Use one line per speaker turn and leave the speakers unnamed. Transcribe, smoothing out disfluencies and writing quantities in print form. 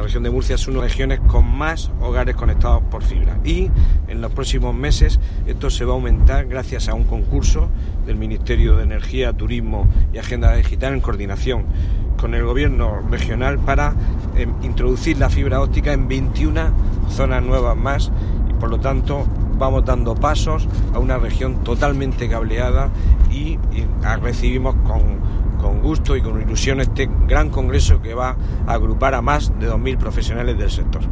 La región de Murcia es una de las regiones con más hogares conectados por fibra y en los próximos meses esto se va a aumentar gracias a un concurso del Ministerio de Energía, Turismo y Agenda Digital en coordinación con el Gobierno regional para introducir la fibra óptica en 21 zonas nuevas más y por lo tanto vamos dando pasos a una región totalmente cableada y recibimos con gusto y con ilusión este gran congreso que va a agrupar a más de 2.000 profesionales del sector.